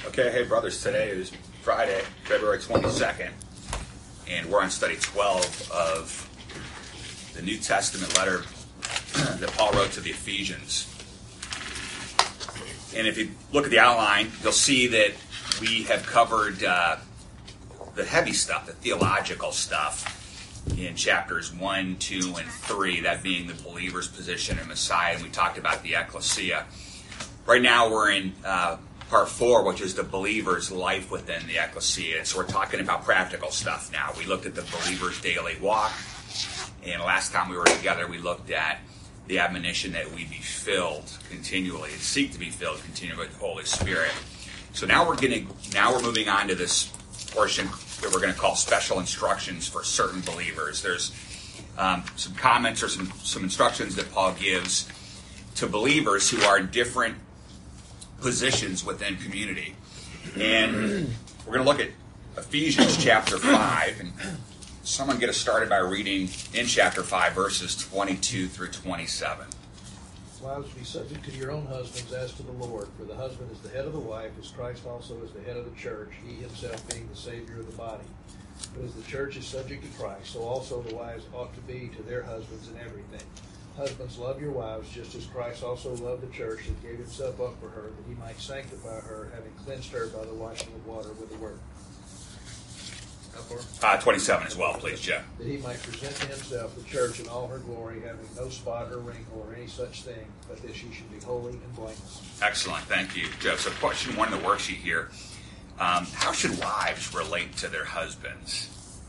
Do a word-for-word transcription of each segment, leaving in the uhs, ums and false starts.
Okay, hey brothers, today is Friday, February twenty-second, and we're on study twelve of the New Testament letter that Paul wrote to the Ephesians. And if you look at the outline, you'll see that we have covered uh, the heavy stuff, the theological stuff, in chapters one, two, and three, that being the believer's position in Messiah, and we talked about the ecclesia. Right now we're in uh, part four, which is the believer's life within the ecclesia. So we're talking about practical stuff now. We looked at the believer's daily walk, and last time we were together, we looked at the admonition that we be filled continually and seek to be filled continually with the Holy Spirit. So now we're getting, now we're moving on to this portion that we're going to call special instructions for certain believers. There's um, some comments or some, some instructions that Paul gives to believers who are in different positions within community. And we're going to look at Ephesians chapter five, and someone get us started by reading in chapter five, verses twenty-two through twenty-seven. Wives, be subject to your own husbands as to the Lord, for the husband is the head of the wife, as Christ also is the head of the church, he himself being the Savior of the body. But as the church is subject to Christ, so also the wives ought to be to their husbands in everything. Husbands, love your wives, just as Christ also loved the church and gave himself up for her, that he might sanctify her, having cleansed her by the washing of water with the word. Uh, twenty-seven as well, please, Jeff. That he might present to himself the church in all her glory, having no spot or wrinkle or any such thing, but that she should be holy and blameless. Excellent, thank you, Jeff. So question one in the worksheet here. Um, how should wives relate to their husbands?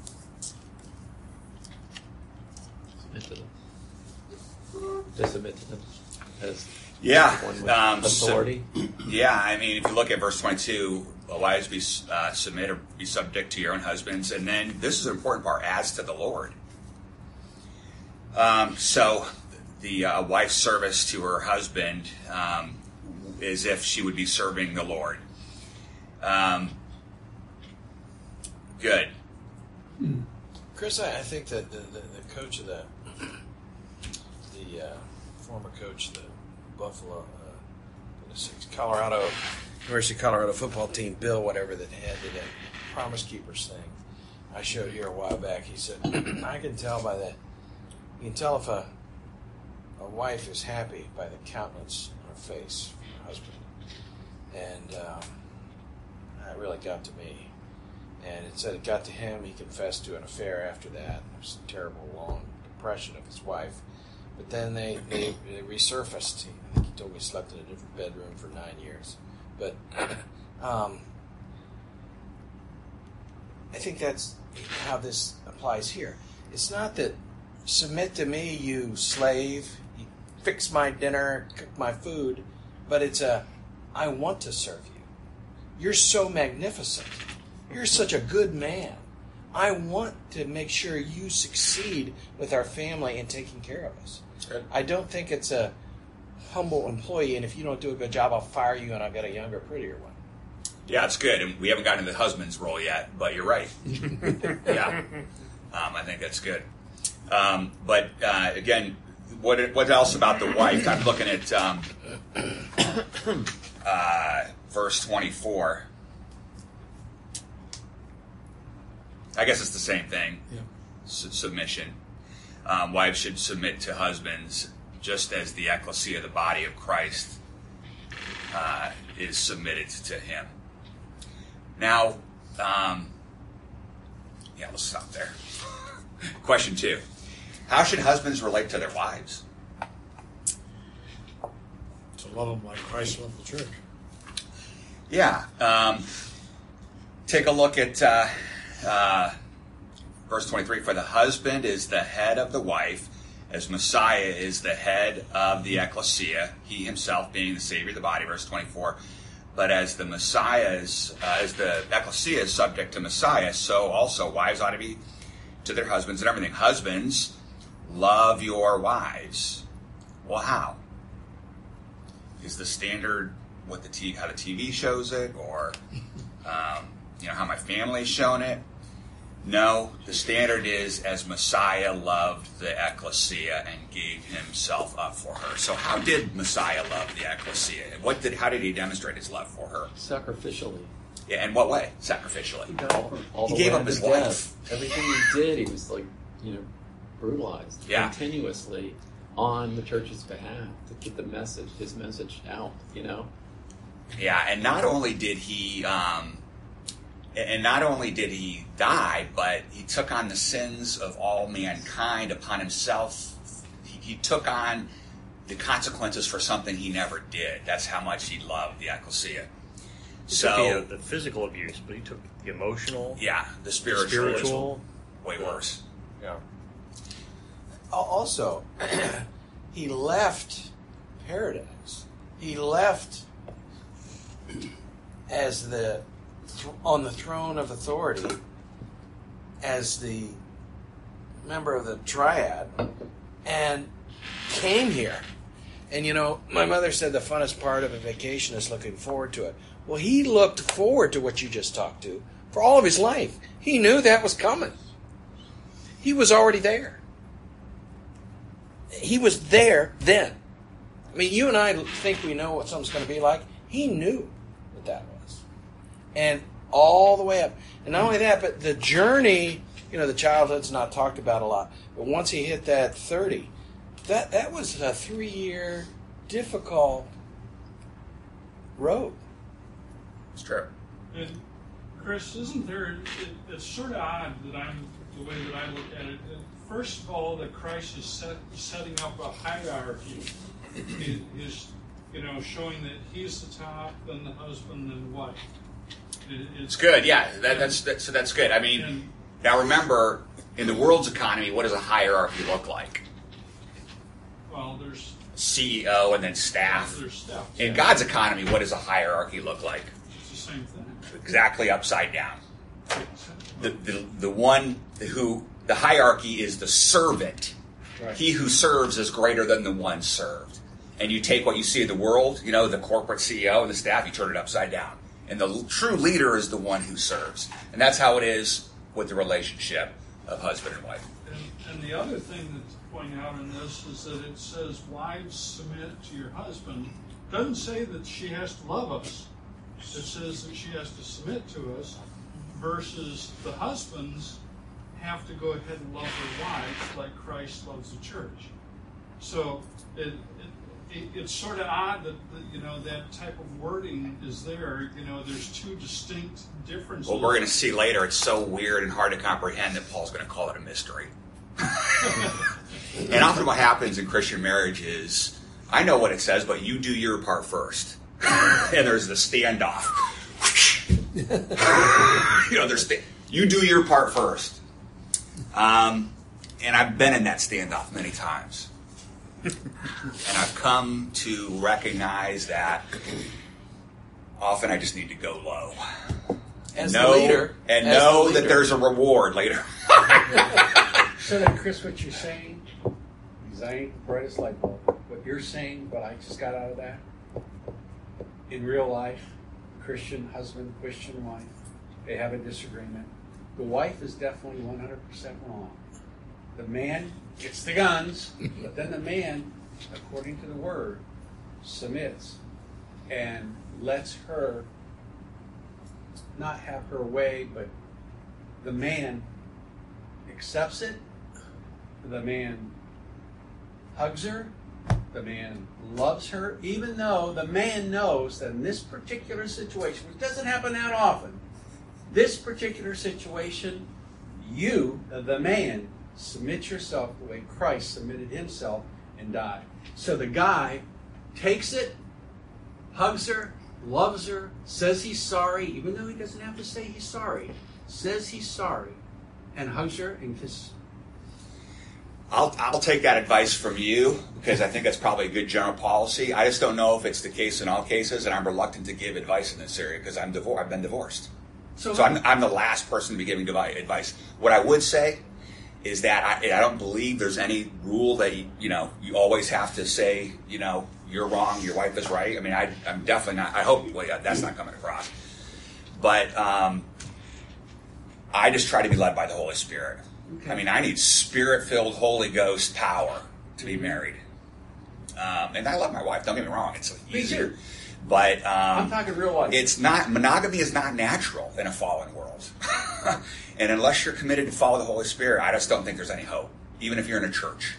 Submit to them. To submit to them as yeah, one with um, authority. So, yeah, I mean, if you look at verse twenty-two, wives be uh, submit or be subject to your own husbands, and then this is an important part: as to the Lord. Um, so, the uh, wife's service to her husband um, is if she would be serving the Lord. Um, good. Chris, I, I think that the, the, the coach of the the uh, former coach of the Buffalo, uh, Colorado, University of Colorado football team, Bill, whatever, that had the Promise Keepers thing, I showed here a while back. He said, I can tell by that, you can tell if a a wife is happy by the countenance on her face from her husband. And um, that really got to me. And it said it got to him. He confessed to an affair after that. It was a terrible, long depression of his wife. But then they, they, they resurfaced. I think he told me he slept in a different bedroom for nine years. But um, I think that's how this applies here. It's not that submit to me, you slave, you fix my dinner, cook my food, but it's a I want to serve you. You're so magnificent. You're such a good man. I want to make sure you succeed with our family in taking care of us. Good. I don't think it's a humble employee, and if you don't do a good job, I'll fire you and I'll get a younger, prettier one. Yeah, it's good. And we haven't gotten to the husband's role yet, but you're right. Yeah. Um, I think that's good. Um, but, uh, again, what what else about the wife? I'm looking at um, uh, verse twenty-four. I guess it's the same thing. Yeah. S- submission. Um, wives should submit to husbands just as the ecclesia, the body of Christ, uh, is submitted to him. Now, um, yeah, let's stop there. Question two. How should husbands relate to their wives? To love them like Christ loved the church. Yeah. Um, take a look at uh, uh, verse twenty-three. For the husband is the head of the wife, as Messiah is the head of the ecclesia, he himself being the Savior of the body, verse twenty-four. But as the Messiah is, uh, as the ecclesia is subject to Messiah, so also wives ought to be to their husbands and everything. Husbands, love your wives. Well, how? Is the standard what the t- how the T V shows it, or um, you know how my family's shown it? No, the standard is as Messiah loved the ecclesia and gave himself up for her. So how did Messiah love the ecclesia? What did? How did he demonstrate his love for her? Sacrificially. Yeah, in what way? Sacrificially. All, all He the gave way up to his death. life. Everything he did, he was like, you know, brutalized Yeah. continuously on the church's behalf to get the message, his message out, you know. Yeah, and not only did he, um, and not only did he die, but he took on the sins of all mankind upon himself. He, he took on the consequences for something he never did. That's how much he loved the ecclesia. He So, took the, the physical abuse, but he took the emotional, yeah, the the spiritual, spiritual. way worse. Yeah. Al- Also, he left paradise. He left as the th- on the throne of authority as the member of the triad and came here. And you know, my mother said the funnest part of a vacation is looking forward to it. Well, he looked forward to what you just talked to for all of his life. He knew that was coming. He was already there. He was there then. I mean, you and I think we know what something's going to be like. He knew what that was. And all the way up. And not only that, but the journey, you know, the childhood's not talked about a lot. But once he hit that thirty, that, that was a three-year difficult road. It's true. And Chris, isn't there? It, it's sort of odd that I'm the way that I look at it. First of all, that Christ is set, setting up a hierarchy. He is, you know, showing that he's the top, then the husband, then the wife. It, It's good, yeah. That, that's that, so that's good. I mean, And- now remember, in the world's economy, what does a hierarchy look like? Well, there's C E O and then staff. there's steps. In God's economy, what does a hierarchy look like? It's the same thing. Exactly upside down. The, the, the one who, the hierarchy is the servant. Right. He who serves is greater than the one served. And you take what you see in the world, you know, the corporate C E O and the staff, you turn it upside down. And the l- true leader is the one who serves. And that's how it is with the relationship of husband and wife. And, and the other thing to point out in this is that it says, wives, submit to your husband. It doesn't say that she has to love us. It says that she has to submit to us, versus the husbands have to go ahead and love their wives like Christ loves the church. So it, it, it it's sort of odd that, that you know that type of wording is there. You know, there's two distinct differences. Well, we're going to see later, it's so weird and hard to comprehend that Paul's going to call it a mystery. And often what happens in Christian marriage is, I know what it says, but you do your part first. And there's the standoff. You know, there's sta- you do your part first. Um, and I've been in that standoff many times. And I've come to recognize that often I just need to go low. As know, the leader. and as know the that leader. there's a reward later. So then, Chris, what you're saying, because I ain't the brightest light bulb, what you're saying, what I just got out of that, in real life, Christian husband, Christian wife, they have a disagreement. The wife is definitely one hundred percent wrong. The man gets the guns, but then the man, according to the word, submits and lets her not have her way, but the man accepts it. The man hugs her. The man loves her, even though the man knows that in this particular situation, which doesn't happen that often, this particular situation, you, the man, submit yourself the way Christ submitted himself and died. So the guy takes it, hugs her, loves her, says he's sorry, even though he doesn't have to say he's sorry, says he's sorry, and hugs her and kisses her. I'll, I'll take that advice from you because I think that's probably a good general policy. I just don't know if it's the case in all cases, and I'm reluctant to give advice in this area because I'm divor- I've been divorced. So I'm, I'm the last person to be giving devi- advice. What I would say is that I, I don't believe there's any rule that, you, you know, you always have to say, you know, you're wrong, your wife is right. I mean, I, I'm definitely not, I hope well, yeah, that's not coming across. But um, I just try to be led by the Holy Spirit. Okay. I mean, I need Spirit-filled Holy Ghost power to be married. Um, and I love my wife. Don't get me wrong; it's Me easier. too. But um, I'm talking real life. it's not monogamy is not natural in a fallen world. And unless you're committed to follow the Holy Spirit, I just don't think there's any hope, even if you're in a church.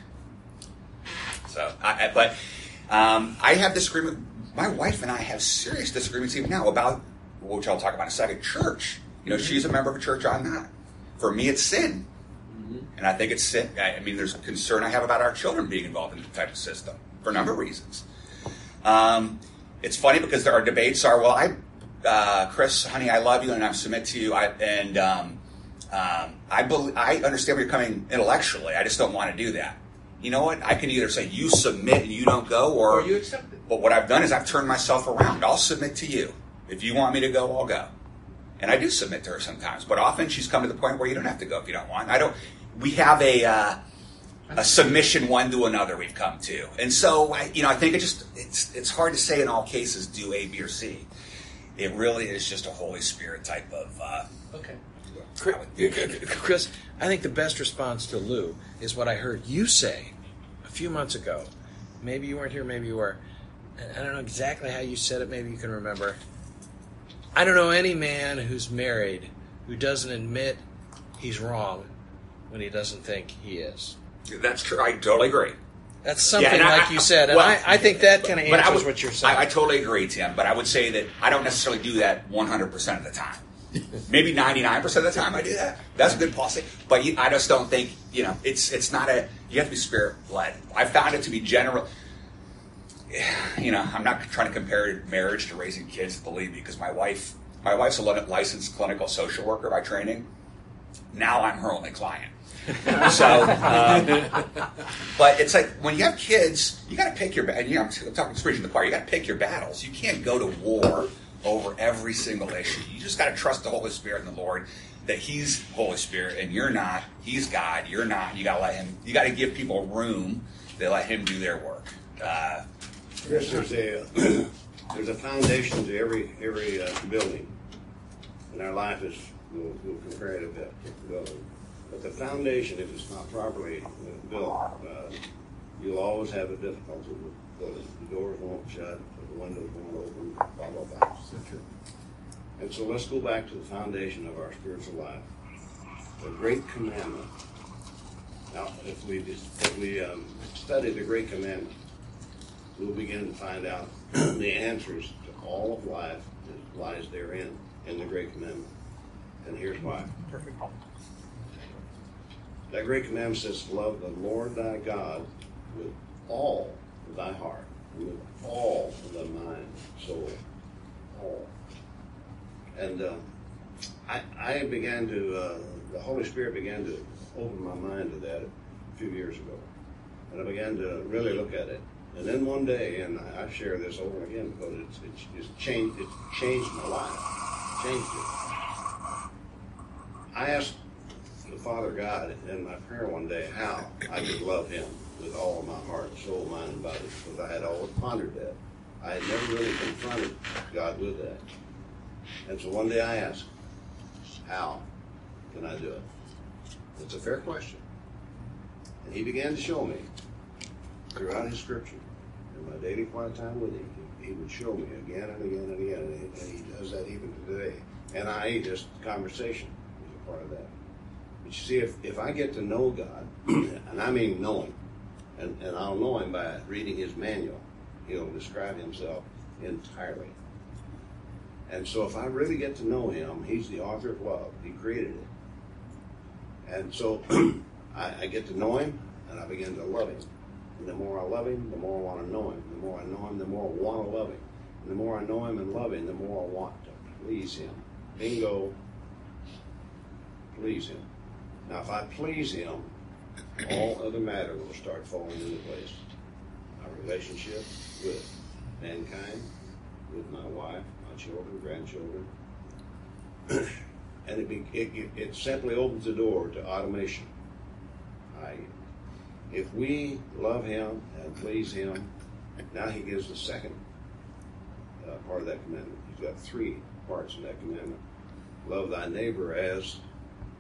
So, I, I, but um, I have disagreement. My wife and I have serious disagreements even now about, which I'll talk about in a second, church. You know, mm-hmm. she's a member of a church, I'm not. For me, it's sin. Mm-hmm. And I think it's sin. I mean, there's a concern I have about our children being involved in the type of system for a number of reasons. Um, it's funny because there are debates are, well, I, uh, Chris, honey, I love you and I submit to you. I, and um, um, I, believe, I understand where you're coming intellectually. I just don't want to do that. You know what? I can either say you submit and you don't go, or, or you accept it. But what I've done is I've turned myself around. I'll submit to you. If you want me to go, I'll go. And I do submit to her sometimes, but often she's come to the point where you don't have to go if you don't want. I don't. We have a uh, a submission one to another. We've come to, and so I, you know, I think it just it's it's hard to say in all cases do A, B, or C. It really is just a Holy Spirit type of. Uh, okay. Chris, I think the best response to Lou is what I heard you say a few months ago. Maybe you weren't here, maybe you were. I don't know exactly how you said it. Maybe you can remember. I don't know any man who's married who doesn't admit he's wrong when he doesn't think he is. That's true. I totally agree. That's something yeah, like I, you said, and well, I, I think that kind of answers would, what you're saying. I, I totally agree, Tim, but I would say that I don't necessarily do that one hundred percent of the time. Maybe ninety-nine percent of the time I do that. That's a good policy. But you, I just don't think, you know, it's it's not a, you have to be Spirit-led. I found it to be general. You know, I'm not trying to compare marriage to raising kids, believe me, because my wife, my wife's a licensed clinical social worker by training. Now I'm her only client. So, um, but it's like when you have kids, you got to pick your. And you know, I'm talking preaching to the choir. You got to pick your battles. You can't go to war over every single issue. You just got to trust the Holy Spirit and the Lord that He's Holy Spirit and you're not. He's God. You're not. You got to let Him. You got to give people room to let Him do their work. Uh, Chris, there's a there's a foundation to every every uh, building, and our life is we'll, we'll compare it a bit to the building. But the foundation, if it's not properly built, uh, you'll always have a difficulty with building. The doors won't shut, the windows won't open, blah blah blah. And so let's go back to the foundation of our spiritual life, the Great Commandment. Now, if we just, if we um, study the Great Commandment, we'll begin to find out the answers to all of life that lies therein in the Great Commandment. And here's why. Perfect. That Great Commandment says, love the Lord thy God with all of thy heart, and with all of thy mind, soul, all. And uh, I, I began to, uh, the Holy Spirit began to open my mind to that a few years ago. And I began to really look at it. And then one day, and I, I share this over and again because it's, it's, it's changed, it's changed my life, changed it. I asked the Father God in my prayer one day how I could love Him with all of my heart, soul, mind, and body, because I had always pondered that. I had never really confronted God with that. And so one day I asked, how can I do it? It's a fair question. And He began to show me throughout His Scripture, in my daily quiet time with Him, He would show me again and again and again, and He, and he does that even today. And I just conversation is a part of that. But you see, if, if I get to know God, and I mean know Him, and, and I'll know Him by reading His manual, He'll describe Himself entirely. And so if I really get to know Him, He's the author of love. He created it. And so I, I get to know Him, and I begin to love Him. And the more I love Him, the more I want to know Him. The more I know Him, the more I want to love Him. And the more I know Him and love Him, the more I want to please Him. Bingo. Please Him. Now, if I please Him, all other matter will start falling into place. My relationship with mankind, with my wife, my children, grandchildren. And it, be, it, it, it simply opens the door to automation. I, if we love Him and please Him, now He gives the second uh, part of that commandment. He's got three parts in that commandment. Love thy neighbor as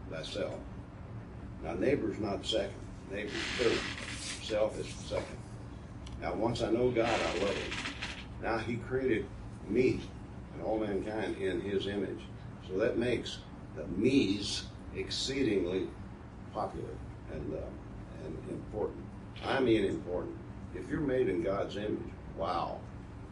thyself. Now, neighbor's not second. Neighbor's third. Self is second. Now, once I know God, I love him. Now, he created me and all mankind in his image. So that makes the me's exceedingly popular and, uh, and important. I mean important. If you're made in God's image, wow,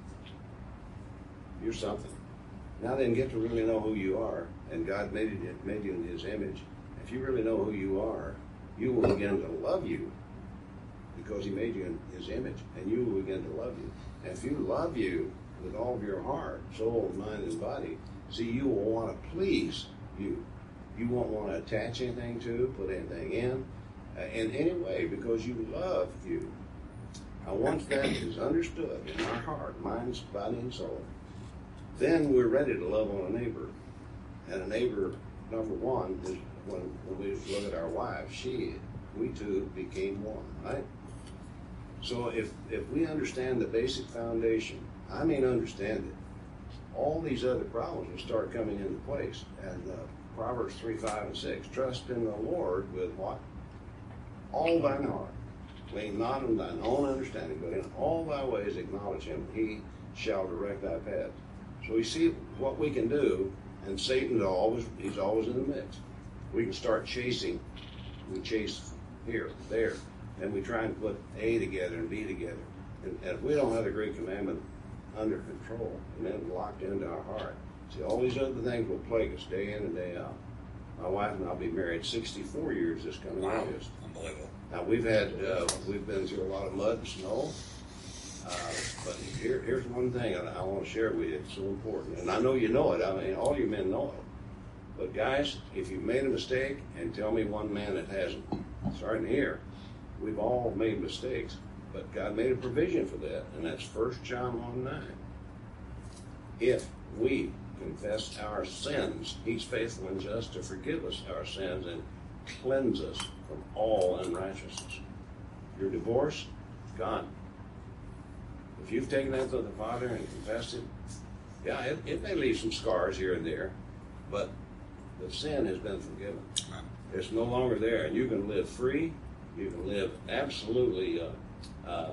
you're something. Now then, get to really know who you are, and God made it made you in his image. If you really know who you are, you will begin to love you because he made you in his image, and you will begin to love you. And if you love you with all of your heart, soul, mind, and body, see, you will want to please you. You won't want to attach anything to, put anything in, uh, in any way, because you love you. Now, once that is understood in our heart, mind, body, and soul, then we're ready to love on a neighbor. And a neighbor, number one, is when, when we look at our wives, she, we two became one, right? So if, if we understand the basic foundation, I mean understand it, all these other problems will start coming into place. And uh, Proverbs three, five, and six, trust in the Lord with what? All thine heart. Lean not on thine own understanding, but in all thy ways acknowledge him, and he shall direct thy path. So we see what we can do, and Satan's always, he's always in the mix. We can start chasing. We chase here, there, and we try and put A together and B together. And, and if we don't have the great commandment under control and then locked into our heart, see, all these other things will plague us day in and day out. My wife and I will be married sixty-four years this coming Wow. August. Unbelievable. Now, we've had, uh, we've been through a lot of mud and snow, uh, but here, here's one thing I, I want to share with you. It's so important, and I know you know it. I mean, all you men know it. But guys, if you've made a mistake, and tell me one man that hasn't, starting here, we've all made mistakes, but God made a provision for that, and that's First John one nine. If we confess our sins, he's faithful and just to forgive us our sins and cleanse us from all unrighteousness. Your divorce, gone. If you've taken that to the Father and confessed it, yeah, it, it may leave some scars here and there, but the sin has been forgiven. It's no longer there, and you can live free. You can live absolutely uh, uh,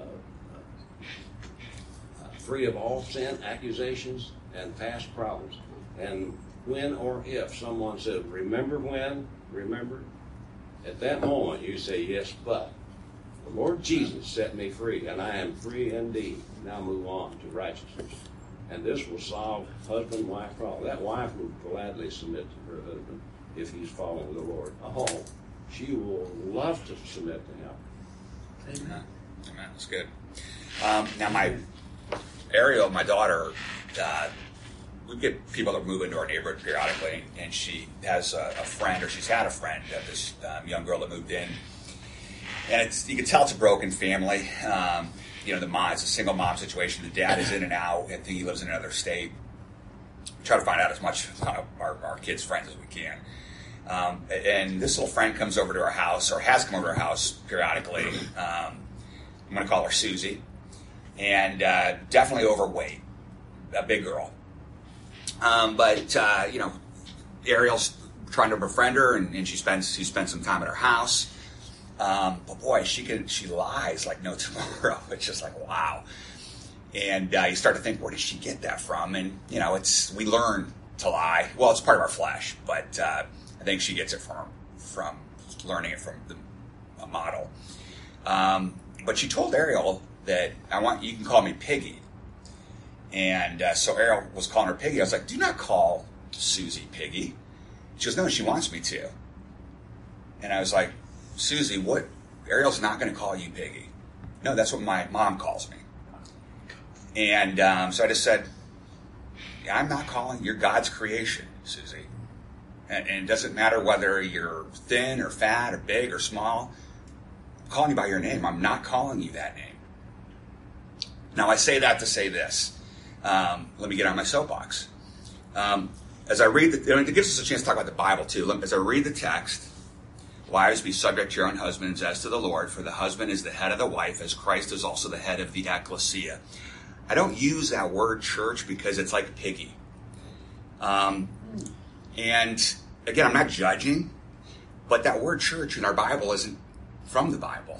uh, free of all sin, accusations, and past problems. And when or if someone says, remember when, remember, at that moment you say, yes, but the Lord Jesus set me free, and I am free indeed. Now move on to righteousness. And this will solve husband-wife problem. That wife will gladly submit to her husband if he's following the Lord. Oh, she will love to submit to him. Amen. Amen. That's good. Um, now, my Ariel, my daughter, uh, we get people that move into our neighborhood periodically, and she has a, a friend, or she's had a friend, uh, this um, young girl that moved in. And it's, you can tell it's a broken family. Um, you know, the mom, it's a single mom situation. The dad is in and out. I think he lives in another state. We try to find out as much about our, our kids' friends as we can. Um, and this little friend comes over to our house, or has come over to our house periodically. Um, I'm going to call her Susie. And uh, definitely overweight, a big girl. Um, but, uh, you know, Ariel's trying to befriend her, and, and she spends she spends some time at her house. Um, but boy, she can she lies like no tomorrow. It's just like, wow. And uh, you start to think, where did she get that from? And, you know, it's we learn to lie. Well, it's part of our flesh, but uh, I think she gets it from from learning it from the a model. Um, but she told Ariel that I want you can call me Piggy. And uh, so Ariel was calling her Piggy. I was like, do not call Susie Piggy. She goes, no, she wants me to. And I was like, Susie, what? Ariel's not going to call you Piggy. No, that's what my mom calls me. And um, so I just said, yeah, I'm not calling, you're God's creation, Susie. And, and it doesn't matter whether you're thin or fat or big or small. I'm calling you by your name. I'm not calling you that name. Now, I say that to say this. Um, let me get on my soapbox. Um, as I read, the, it gives us a chance to talk about the Bible too. As I read the text, wives, be subject to your own husbands as to the Lord, for the husband is the head of the wife, as Christ is also the head of the ecclesia. I don't use that word church because it's like piggy. Um, and again, I'm not judging, But that word church in our Bible isn't from the Bible.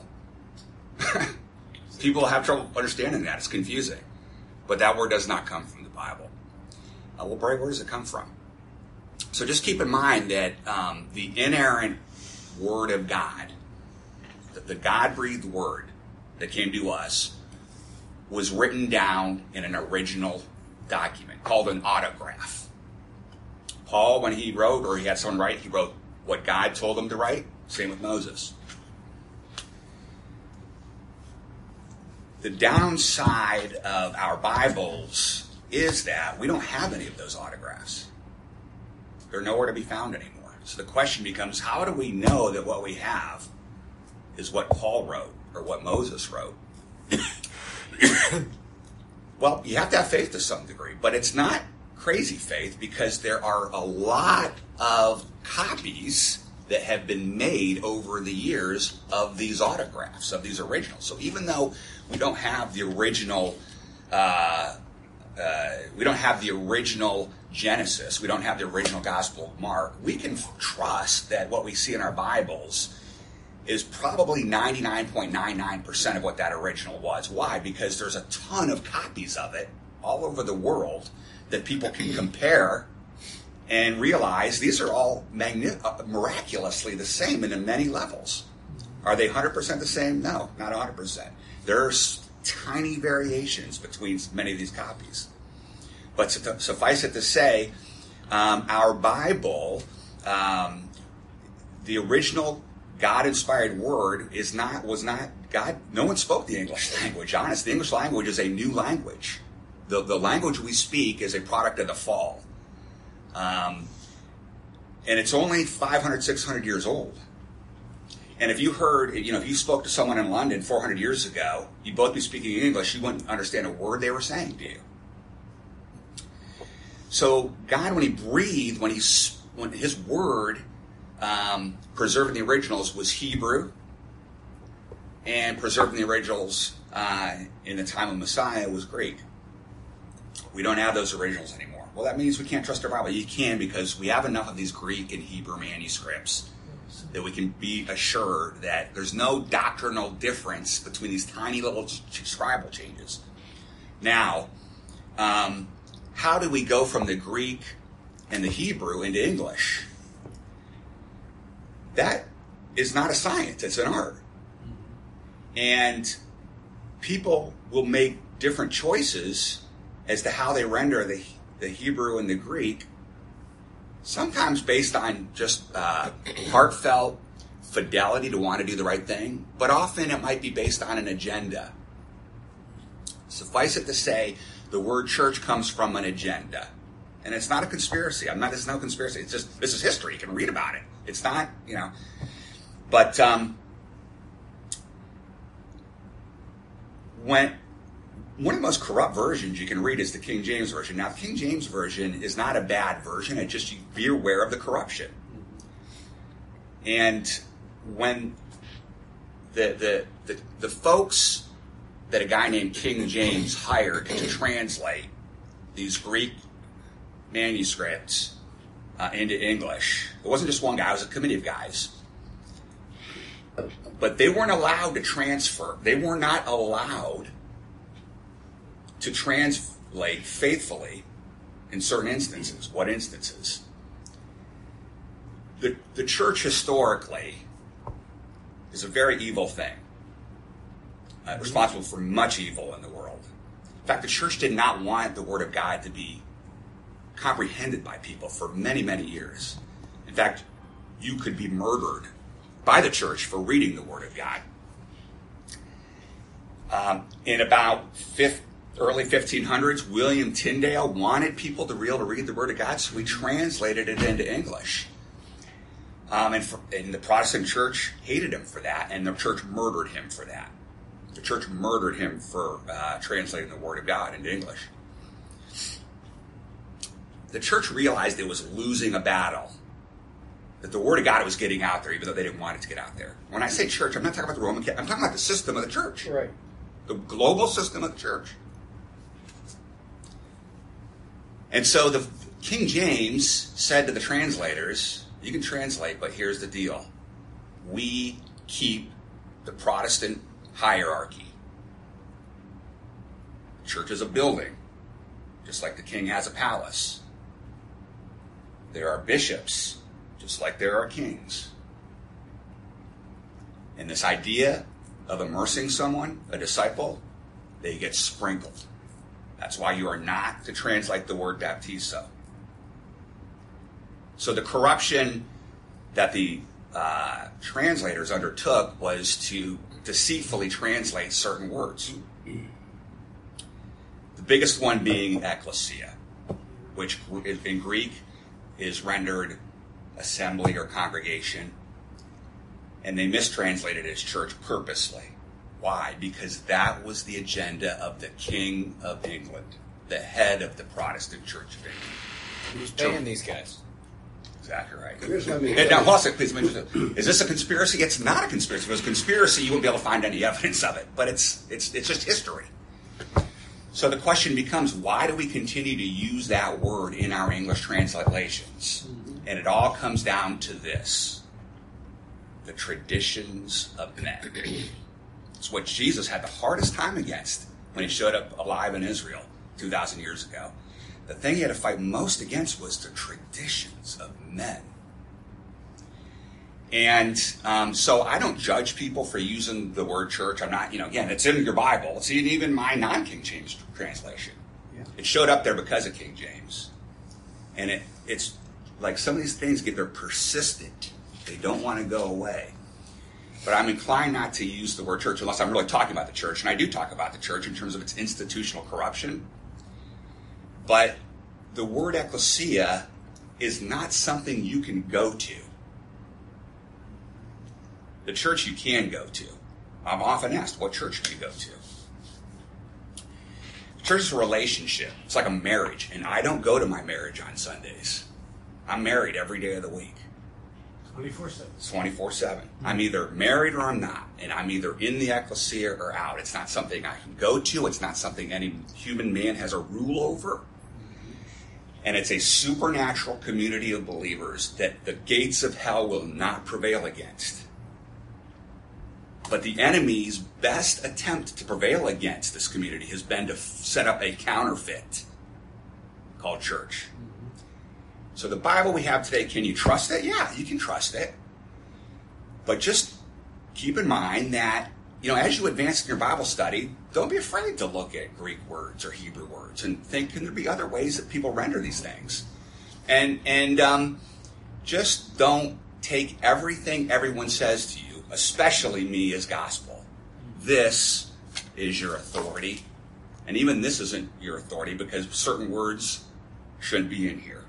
People have trouble understanding that. It's confusing. But that word does not come from the Bible. Uh, well, Bray, where does it come from? So just keep in mind that um, the inerrant Word of God, the, the God-breathed Word that came to us, was written down in an original document called an autograph. Paul, when he wrote, or he had someone write, he wrote what God told him to write. Same with Moses. The downside of our Bibles is that we don't have any of those autographs. They're nowhere to be found anymore. So the question becomes, how do we know that what we have is what Paul wrote or what Moses wrote? Well, you have to have faith to some degree, but it's not crazy faith because there are a lot of copies that have been made over the years of these autographs, of these originals. So even though we don't have the original, uh, uh, we don't have the original Genesis, we don't have the original Gospel of Mark, we can trust that what we see in our Bibles is probably ninety-nine point nine nine percent of what that original was. Why? Because there's a ton of copies of it all over the world that people can compare and realize these are all magni- uh, miraculously the same in many levels. Are they one hundred percent the same? No, not one hundred percent. There's tiny variations between many of these copies. But su- suffice it to say, um, our Bible, um, the original God-inspired word is not was not God. No one spoke the English language. Honest, the English language is a new language. The the language we speak is a product of the fall, um, and it's only five hundred, six hundred years old. And if you heard, you know, if you spoke to someone in London four hundred years ago, you'd both be speaking English. You wouldn't understand a word they were saying to you. So God, when He breathed, when He when His word. Um, preserving the originals was Hebrew, and preserving the originals uh, in the time of Messiah was Greek. We don't have those originals anymore. Well, that means we can't trust our Bible. You can, because we have enough of these Greek and Hebrew manuscripts that we can be assured that there's no doctrinal difference between these tiny little scribal changes. Now, um, how do we go from the Greek and the Hebrew into English? That is not a science, it's an art. And people will make different choices as to how they render the, the Hebrew and the Greek, sometimes based on just uh, heartfelt fidelity to want to do the right thing, but often it might be based on an agenda. Suffice it to say, the word church comes from an agenda. And it's not a conspiracy. I'm not, it's no conspiracy. It's just, this is history. You can read about it. It's not, you know, but um, when one of the most corrupt versions you can read is the King James Version. Now, the King James Version is not a bad version. It just, you be aware of the corruption. And when the the the, the folks that a guy named King James hired to translate these Greek manuscripts Uh, into English. It wasn't just one guy, it was a committee of guys. But they weren't allowed to transfer. They were not allowed to translate faithfully in certain instances. What instances? The, the church historically is a very evil thing. Uh, responsible for much evil in the world. In fact, the church did not want the Word of God to be comprehended by people for many, many years. In fact, you could be murdered by the church for reading the Word of God. Um, in about fifth, early fifteen hundreds, William Tyndale wanted people to be able to read the Word of God, so he translated it into English. Um, and, for, and the Protestant church hated him for that, and the church murdered him for that. The church murdered him for uh, translating the Word of God into English. The church realized it was losing a battle, that the Word of God was getting out there, even though they didn't want it to get out there. When I say church, I'm not talking about the Roman Catholic, I'm talking about the system of the church. Right. The global system of the church. And so the King James said to the translators, You can translate, but here's the deal. We keep the Protestant hierarchy. The church is a building, just like the king has a palace. There are bishops, just like there are kings. And this idea of immersing someone, a disciple, they get sprinkled. That's why you are not to translate the word baptizo. So the corruption that the uh, translators undertook was to deceitfully translate certain words. The biggest one being ecclesia, which in Greek is rendered assembly or congregation. And they mistranslated it as church purposely. Why? Because that was the agenda of the King of England, the head of the Protestant Church of England. Who's paying these guys? Exactly right. Here's what I mean. And now, hold on, please mention it. Is this a conspiracy? It's not a conspiracy. If it was a conspiracy, you wouldn't be able to find any evidence of it. But it's it's it's just history. So the question becomes, why do we continue to use that word in our English translations? And it all comes down to this: the traditions of men. It's what Jesus had the hardest time against when he showed up alive in Israel two thousand years ago. The thing he had to fight most against was the traditions of men. And um, so I don't judge people for using the word church. I'm not, you know, again, it's in your Bible. It's in even my non-King James translation. Yeah. It showed up there because of King James. And it it's like some of these things get, they're persistent. They don't want to go away. But I'm inclined not to use the word church unless I'm really talking about the church. And I do talk about the church in terms of its institutional corruption. But the word ecclesia is not something you can go to. The church you can go to. I'm often asked, what church do you go to? The church is a relationship. It's like a marriage. And I don't go to my marriage on Sundays. I'm married every day of the week. twenty-four seven. twenty-four seven. I'm either married or I'm not. And I'm either in the ecclesia or out. It's not something I can go to. It's not something any human man has a rule over. And it's a supernatural community of believers that the gates of hell will not prevail against. But the enemy's best attempt to prevail against this community has been to f- set up a counterfeit called church. So the Bible we have today, can you trust it? Yeah, you can trust it. But just keep in mind that, you know, as you advance in your Bible study, don't be afraid to look at Greek words or Hebrew words and think, can there be other ways that people render these things? And and um, just don't take everything everyone says to you, especially me, as gospel. This is your authority. And even this isn't your authority because certain words shouldn't be in here.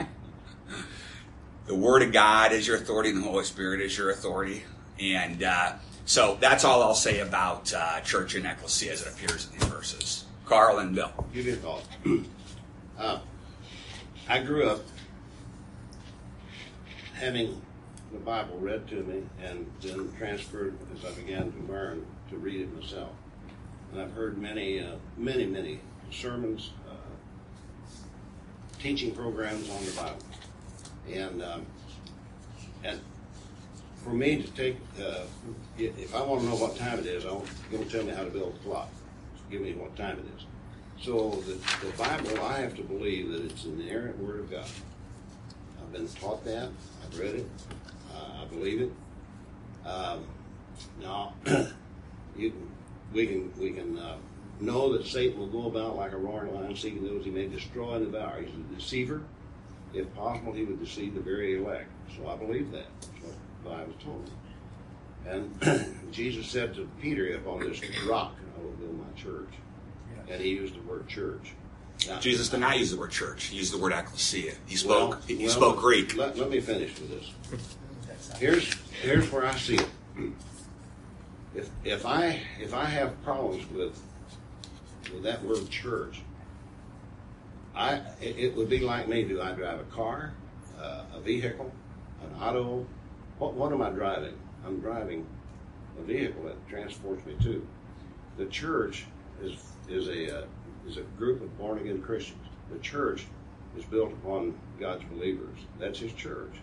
The Word of God is your authority, and the Holy Spirit is your authority. And uh, so that's all I'll say about uh, church and ecclesia as it appears in these verses. Carl and Bill. Give me a thought. uh, I grew up having the Bible read to me and then transferred as I began to learn to read it myself. And I've heard many, uh, many, many sermons, uh, teaching programs on the Bible. And um, and for me to take, uh, if I want to know what time it is, I want you to tell me how to build a clock. Give me what time it is. So the, the Bible, I have to believe that it's an inerrant Word of God. I've been taught that. I've read it. Uh, I believe it. Um, now, you can, we can we can uh, know that Satan will go about like a roaring lion, seeking those he may destroy and devour. He's a deceiver. If possible, he would deceive the very elect. So I believe that. That's what the Bible told me. And Jesus said to Peter, upon this rock I will build my church. Yes. And he used the word church. Now, Jesus did not use the word church. He used the word ecclesia. He spoke, well, he well, spoke Greek. Let, let me finish with this. Here's here's where I see it. If if I if I have problems with with that word church, I it, it would be like me. Do I drive a car, uh, a vehicle, an auto? What what am I driving? I'm driving a vehicle that transports me to. The church is is a uh, is a group of born again Christians. The church is built upon God's believers. That's His church,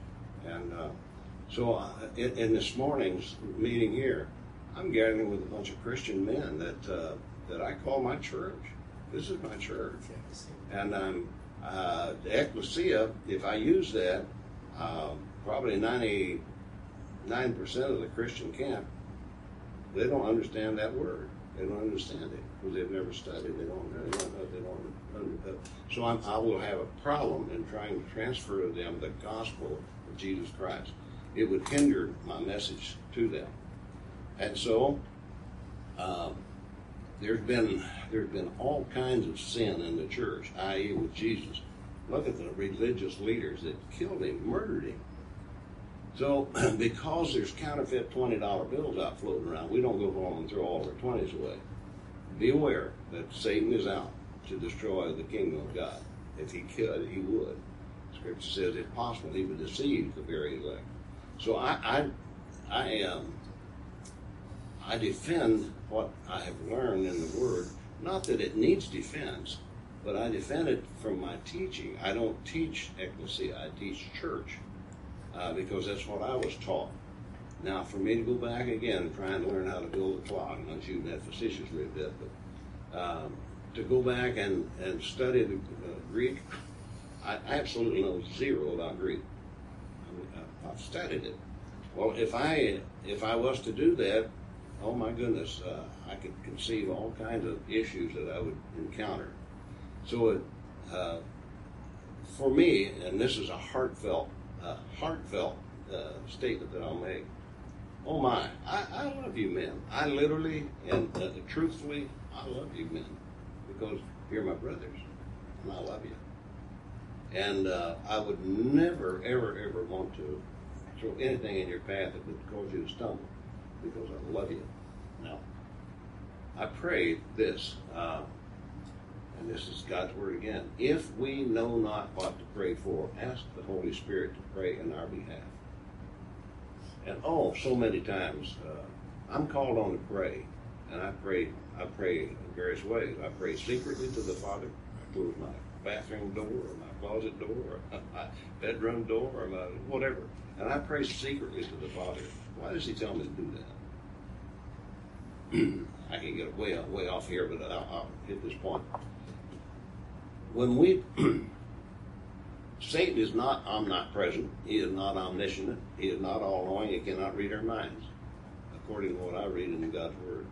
And uh, so uh, in, in this morning's meeting here, I'm gathering with a bunch of Christian men that uh, that I call my church. This is my church. And I'm uh, the ecclesia, if I use that, uh, probably ninety-nine percent of the Christian camp, they don't understand that word. They don't understand it because they've never studied. They don't. They don't. They don't under, so I'm, I will have a problem in trying to transfer to them the gospel of Jesus Christ. It would hinder my message to them. And so, um, there's been there's been all kinds of sin in the church, that is, with Jesus. Look at the religious leaders that killed him, murdered him. So, because there's counterfeit twenty dollar bills out floating around, we don't go home and throw all our twenties away. Be aware that Satan is out to destroy the kingdom of God. If he could, he would. Scripture says, if possible, he would deceive the very elect. So I, I, I, um, I defend what I have learned in the Word. Not that it needs defense, but I defend it from my teaching. I don't teach ecclesia, I teach church, uh, because that's what I was taught. Now, for me to go back again, trying to learn how to build a clock, I'm not shooting that facetiously a bit, but um, to go back and, and study the uh, Greek, I absolutely know zero about Greek. I mean, I've studied it. Well, if I if I was to do that, oh my goodness, uh, I could conceive all kinds of issues that I would encounter. So it, uh, for me, and this is a heartfelt, uh, heartfelt uh, statement that I'll make. Oh my, I, I love you men. I literally and uh, truthfully, I love you men because you're my brothers, and I love you. And uh, I would never, ever, ever want to throw anything in your path that would cause you to stumble because I love you. Now, I pray this, uh, and this is God's word again. If we know not what to pray for, ask the Holy Spirit to pray in our behalf. And oh, so many times uh, I'm called on to pray, and I pray. I pray in various ways. I pray secretly to the Father. I close my bathroom door, or my closet door, or my bedroom door, or my whatever, and I pray secretly to the Father. Why does He tell me to do that? I can get way way off here, but I'll, I'll hit this point. When we Satan is not omnipresent. He is not omniscient. He is not all-knowing. He cannot read our minds, according to what I read in God's Word.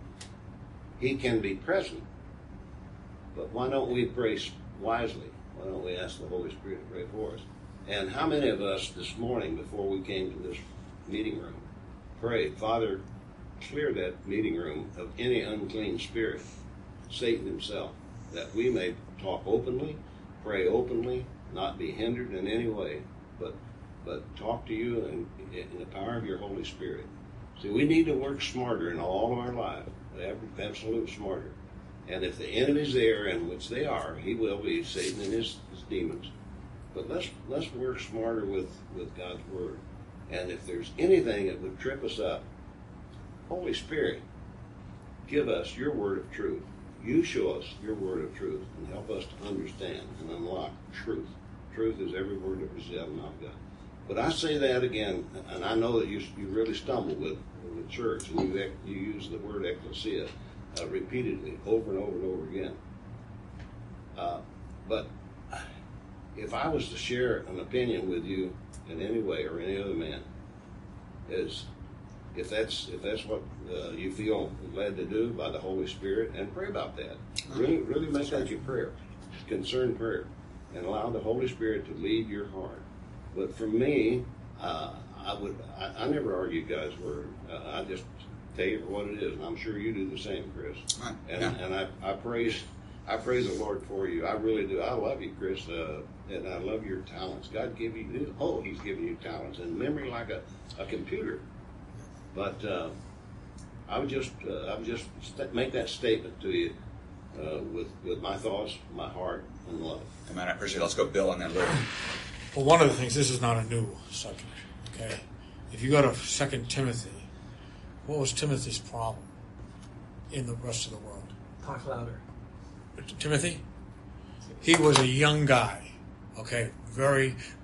He can be present, but why don't we pray wisely? Why don't we ask the Holy Spirit to pray for us? And how many of us this morning, before we came to this meeting room, prayed, Father, clear that meeting room of any unclean spirit, Satan himself, that we may talk openly, pray openly, not be hindered in any way, but but talk to you in, in the power of your Holy Spirit. See, we need to work smarter in all of our life, absolute smarter. And if the enemy's there, and which they are, he will be, Satan and his, his demons. But let's let's work smarter with, with God's Word. And if there's anything that would trip us up, Holy Spirit, give us your word of truth. You show us your word of truth and help us to understand and unlock truth. Truth is every word that proceeds out of the mouth of God. But I say that again, and I know that you you really stumble with, with the church, and you you use the word ecclesia uh, repeatedly, over and over and over again. Uh, but if I was to share an opinion with you in any way, or any other man, is if that's if that's what uh, you feel led to do by the Holy Spirit, and pray about that. Really, really make that your prayer, concerned prayer, and allow the Holy Spirit to lead your heart. But for me, uh, I would I, I never argue God's word. Uh, I just tell you what it is, and I'm sure you do the same, Chris. And yeah. and I, I praise I praise the Lord for you. I really do. I love you, Chris, uh, and I love your talents. God gave you oh, He's given you talents and memory like a, a computer. But uh, I would just uh, I would just st- make that statement to you uh, with with my thoughts, my heart, and love. Amen. I appreciate it. Let's go, Bill, and then Lou. Well, one of the things, this is not a new subject, okay? If you go to Second Timothy, what was Timothy's problem in the rest of the world? Talk louder. Timothy? He was a young guy, okay? Very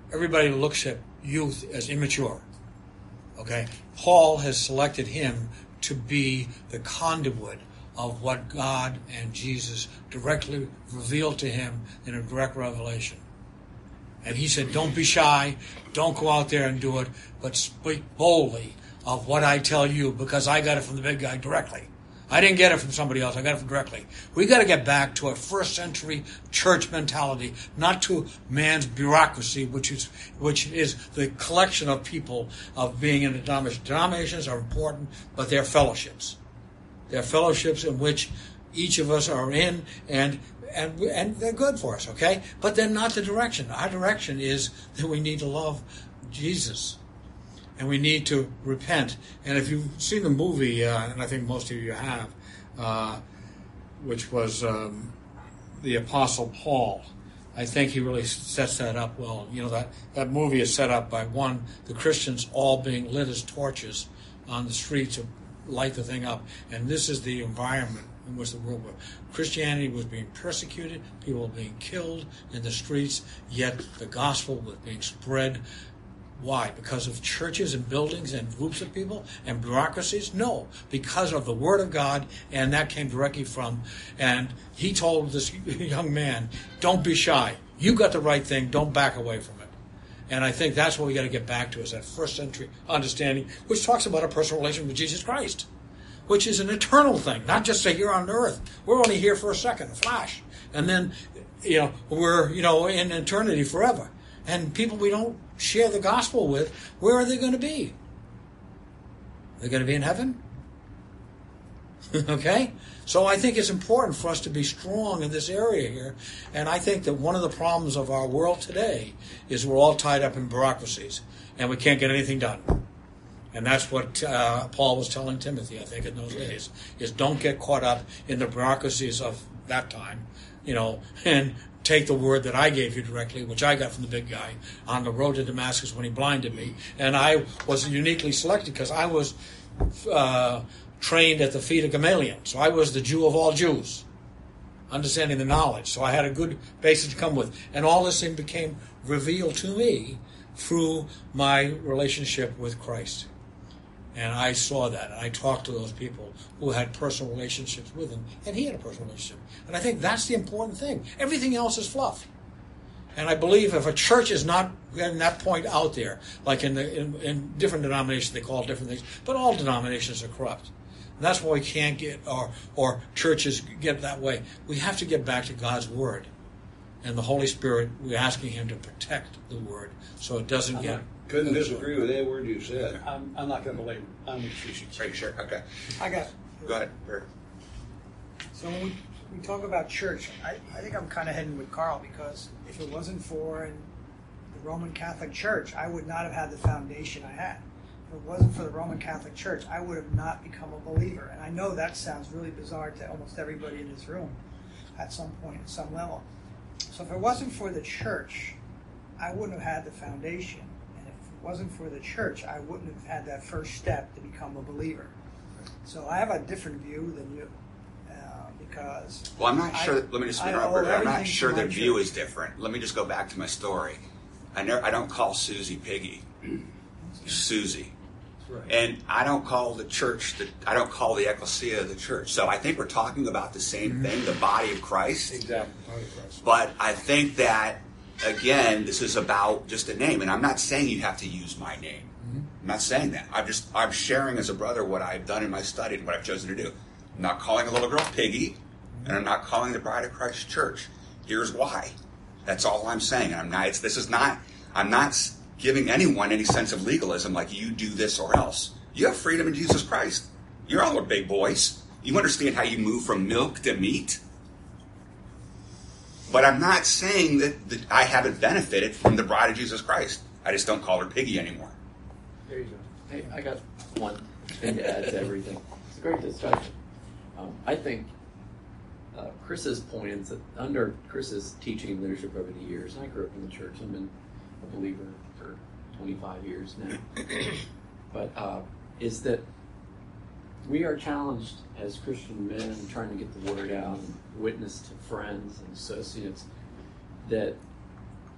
everybody looks at youth as immature. Okay? Paul has selected him to be the conduit of what God and Jesus directly revealed to him in a direct revelation. And he said, don't be shy, don't go out there and do it, but speak boldly of what I tell you, because I got it from the big guy directly. I didn't get it from somebody else, I got it from directly. We got to get back to a first century church mentality, not to man's bureaucracy, which is which is the collection of people of being in a denomination. Denominations are important, but they're fellowships. They're fellowships in which each of us are in, and and and they're good for us, okay? But they're not the direction. Our direction is that we need to love Jesus, and we need to repent. And if you've seen the movie, uh, and I think most of you have, uh, which was um, the Apostle Paul, I think he really sets that up well. You know, that, that movie is set up by, one, the Christians all being lit as torches on the streets to light the thing up. And this is the environment in which the world was. Christianity was being persecuted, people were being killed in the streets, yet the gospel was being spread. Why? Because of churches and buildings and groups of people and bureaucracies? No, because of the Word of God, and that came directly from, and he told this young man, don't be shy. You got the right thing, don't back away from it. And I think that's what we got to get back to, is that first century understanding, which talks about a personal relationship with Jesus Christ, which is an eternal thing, not just a here on earth. We're only here for a second, a flash. And then, you know, we're, you know, in eternity forever. And people we don't share the gospel with, where are they going to be? They're going to be in heaven? Okay? So I think it's important for us to be strong in this area here. And I think that one of the problems of our world today is we're all tied up in bureaucracies, and we can't get anything done. And that's what uh, Paul was telling Timothy, I think, in those days, is don't get caught up in the bureaucracies of that time, you know, and take the word that I gave you directly, which I got from the big guy on the road to Damascus when he blinded me. And I was uniquely selected because I was uh, trained at the feet of Gamaliel. So I was the Jew of all Jews, understanding the knowledge. So I had a good basis to come with. And all this thing became revealed to me through my relationship with Christ. And I saw that, and I talked to those people who had personal relationships with him, and he had a personal relationship. And I think that's the important thing. Everything else is fluff. And I believe if a church is not getting that point out there, like in, the, in, in different denominations, they call it different things, but all denominations are corrupt. And that's why we can't get, or, or churches get that way. We have to get back to God's Word. And the Holy Spirit, we're asking Him to protect the Word so it doesn't get... Couldn't disagree with any word you said. I'm, I'm not going to belabor. I'm with Are you sure? Okay. I got. Go ahead. Bert. So when we, we talk about church, I, I think I'm kind of heading with Carl, because if it wasn't for the Roman Catholic Church, I would not have had the foundation I had. If it wasn't for the Roman Catholic Church, I would have not become a believer. And I know that sounds really bizarre to almost everybody in this room at some point, at some level. So if it wasn't for the church, I wouldn't have had the foundation. If it wasn't for the church, I wouldn't have had that first step to become a believer. So I have a different view than you, uh, because... Well, I'm not I, sure, that, let me just I interrupt. owe I'm not everything sure to their my view church. is different. Let me just go back to my story. I never, I don't call Susie Piggy. Susie. Right. And I don't call the church, the, I don't call the ecclesia the church. So I think we're talking about the same thing, the body of Christ. Exactly. But I think that, again, this is about just a name. And I'm not saying you have to use my name. Mm-hmm. I'm not saying that. I'm just, I'm sharing as a brother what I've done in my study and what I've chosen to do. I'm not calling a little girl Piggy, and I'm not calling the Bride of Christ church. Here's why. That's all I'm saying. I'm not, it's, this is not, I'm not giving anyone any sense of legalism like you do this or else. You have freedom in Jesus Christ. You're all big boys. You understand how you move from milk to meat. But I'm not saying that, that I haven't benefited from the bride of Jesus Christ. I just don't call her Piggy anymore. There you go. Hey, I got one thing to add to everything. It's a great discussion. Um, I think uh, Chris's point is that under Chris's teaching and leadership over the years, and I grew up in the church, I've been a believer for twenty-five years now, but uh, is that we are challenged as Christian men trying to get the word out and witness to friends and associates that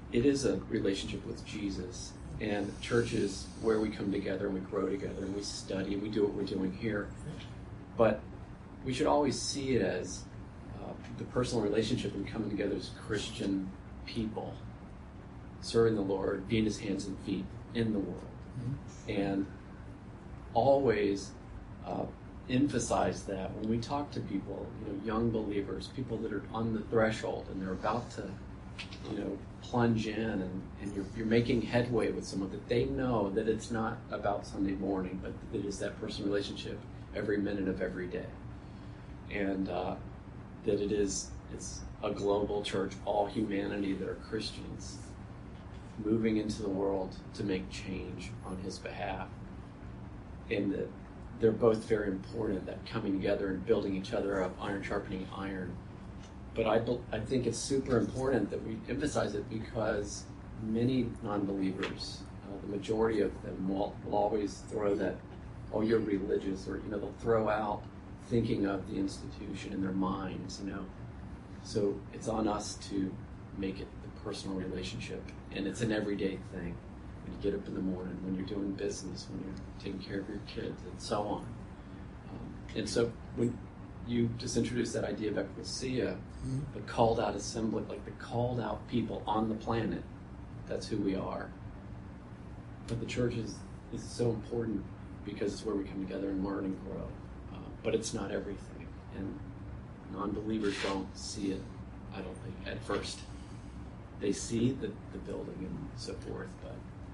it is a relationship with Jesus. And church is where we come together and we grow together and we study and we do what we're doing here. But we should always see it as uh, the personal relationship and coming together as Christian people, serving the Lord, being his hands and feet in the world. Mm-hmm. And always uh, emphasize that when we talk to people, you know, young believers, people that are on the threshold and they're about to, you know, plunge in and, and you're, you're making headway with someone, that they know that it's not about Sunday morning, but that it is that personal relationship every minute of every day. And uh, that it is, it's a global church, all humanity that are Christians, moving into the world to make change on his behalf. And that they're both very important, that coming together and building each other up, iron sharpening iron. But I, I think it's super important that we emphasize it because many non-believers, uh, the majority of them will, will always throw that, oh, you're religious, or, you know, they'll throw out thinking of the institution in their minds, you know. So it's on us to make it the personal relationship, and it's an everyday thing. When you get up in the morning, when you're doing business, when you're taking care of your kids, and so on. Um, and so when you just introduced that idea of ecclesia, mm-hmm. the called out assembly, like the called out people on the planet, that's who we are. But the church is, is so important because it's where we come together and learn and grow. Uh, but it's not everything. And non-believers don't see it, I don't think, at first. They see the, the building and so forth, but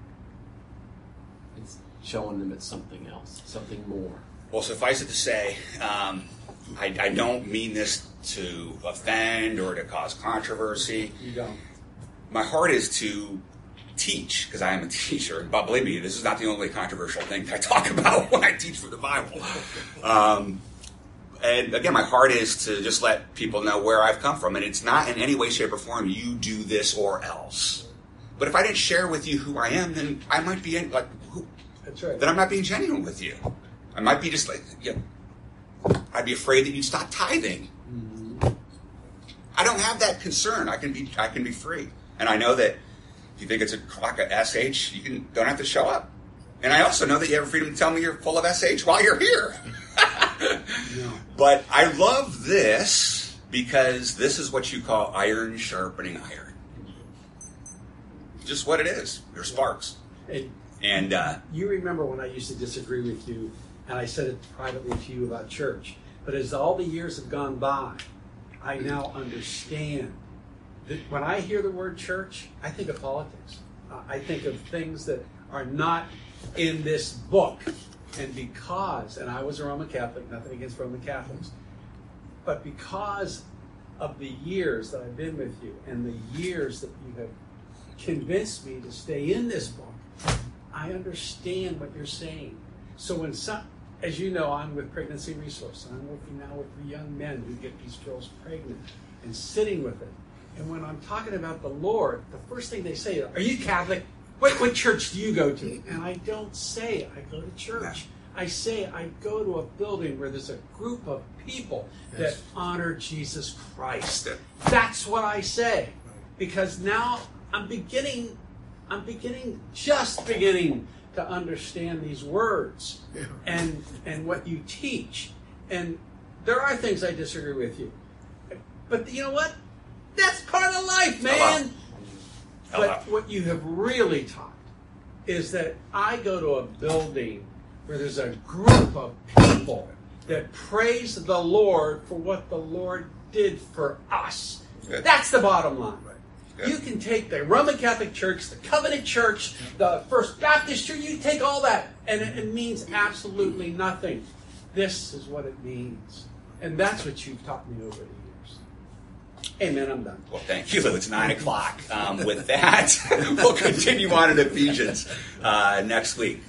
it's showing them it's something else, something more. Well, suffice it to say, um, I, I don't mean this to offend or to cause controversy. You don't. My heart is to teach, because I am a teacher. But believe me, this is not the only controversial thing that I talk about when I teach from the Bible. Um, and again, my heart is to just let people know where I've come from. And it's not in any way, shape, or form, you do this or else. But if I didn't share with you who I am, then I might be in, like, who, That's right. then I'm not being genuine with you. I might be just like, you know, I'd be afraid that you'd stop tithing. Mm-hmm. I don't have that concern. I can be, I can be free. And I know that if you think it's a clock at S H, you can, don't have to show up. And I also know that you have freedom to tell me you're full of S H while you're here. No. But I love this because this is what you call iron sharpening iron. Just what it is. They're sparks. And, and uh, you remember when I used to disagree with you, and I said it privately to you about church. But as all the years have gone by, I now understand that when I hear the word church, I think of politics. Uh, I think of things that are not in this book. And because, and I was a Roman Catholic, nothing against Roman Catholics, but because of the years that I've been with you and the years that you have convinced me to stay in this book, I understand what you're saying. So when some, as you know, I'm with Pregnancy Resource. I'm working now with the young men who get these girls pregnant and sitting with it. And when I'm talking about the Lord, the first thing they say is, are you Catholic? What, what church do you go to? And I don't say I go to church. I say I go to a building where there's a group of people yes. that honor Jesus Christ. That's what I say. Because now I'm beginning, I'm beginning, just beginning to understand these words and and what you teach. And there are things I disagree with you. But you know what? That's part of life, man. Hello. But what you have really taught is that I go to a building where there's a group of people that praise the Lord for what the Lord did for us. Good. That's the bottom line. Good. You can take the Roman Catholic Church, the Covenant Church, the First Baptist Church, you take all that, and it, it means absolutely nothing. This is what it means. And that's what you've taught me over the years. Amen, I'm done. Well, thank you, Lou. It's nine o'clock. Um, with that, we'll continue on in Ephesians uh, next week.